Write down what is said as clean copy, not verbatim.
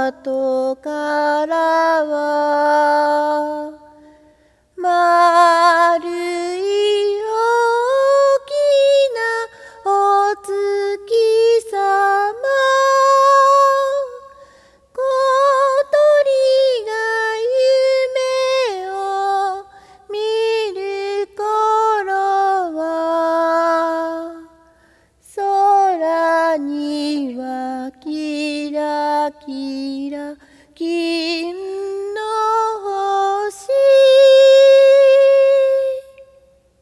後からは丸い大きなお月さま、小鳥が夢を見る頃は空にはキラキラ金